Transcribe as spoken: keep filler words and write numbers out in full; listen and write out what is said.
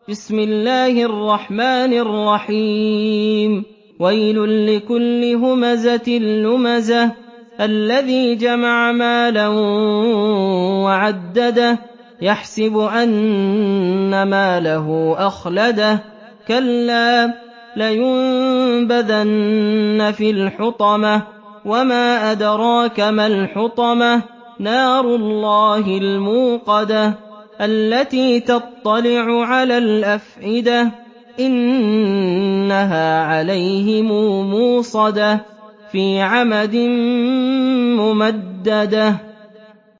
بسم الله الرحمن الرحيم ويل لكل همزة لمزة الذي جمع مالا وعدده يحسب أن ماله أخلده كلا لينبذن في الحطمة وما أدراك ما الحطمة نار الله الموقدة التي تطلع على الأفئدة إنها عليهم موصدة في عمد ممددة